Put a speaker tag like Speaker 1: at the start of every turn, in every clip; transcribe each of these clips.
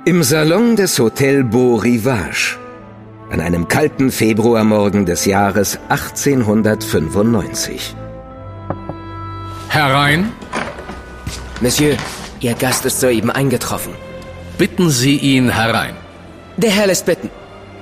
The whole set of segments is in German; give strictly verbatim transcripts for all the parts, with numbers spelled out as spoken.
Speaker 1: Im Salon des Hotel Beau Rivage. An einem kalten Februarmorgen des Jahres achtzehnhundertfünfundneunzig.
Speaker 2: Herein.
Speaker 3: Monsieur, Ihr Gast ist soeben eingetroffen.
Speaker 2: Bitten Sie ihn herein.
Speaker 3: Der Herr lässt bitten.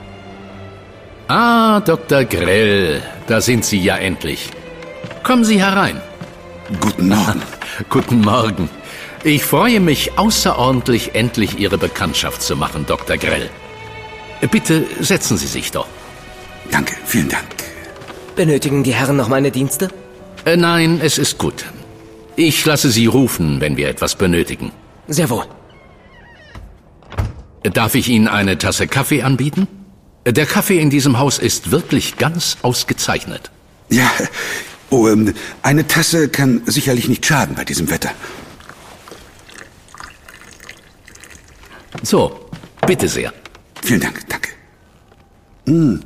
Speaker 2: Ah, Doktor Grell, da sind Sie ja endlich. Kommen Sie herein.
Speaker 4: Guten Morgen.
Speaker 2: Guten Morgen. Ich freue mich außerordentlich, endlich Ihre Bekanntschaft zu machen, Doktor Grell. Bitte setzen Sie sich doch.
Speaker 4: Danke, vielen Dank.
Speaker 3: Benötigen die Herren noch meine Dienste?
Speaker 2: Äh, nein, es ist gut. Ich lasse Sie rufen, wenn wir etwas benötigen.
Speaker 3: Sehr wohl.
Speaker 2: Darf ich Ihnen eine Tasse Kaffee anbieten? Der Kaffee in diesem Haus ist wirklich ganz ausgezeichnet.
Speaker 4: Ja, oh, ähm, eine Tasse kann sicherlich nicht schaden bei diesem Wetter.
Speaker 2: So, bitte sehr.
Speaker 4: Vielen Dank, danke. Mm.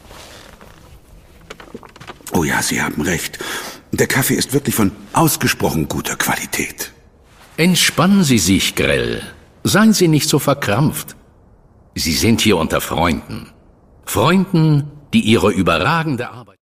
Speaker 4: Oh ja, Sie haben recht. Der Kaffee ist wirklich von ausgesprochen guter Qualität.
Speaker 2: Entspannen Sie sich, Grell. Seien Sie nicht so verkrampft. Sie sind hier unter Freunden. Freunden, die Ihre überragende Arbeit...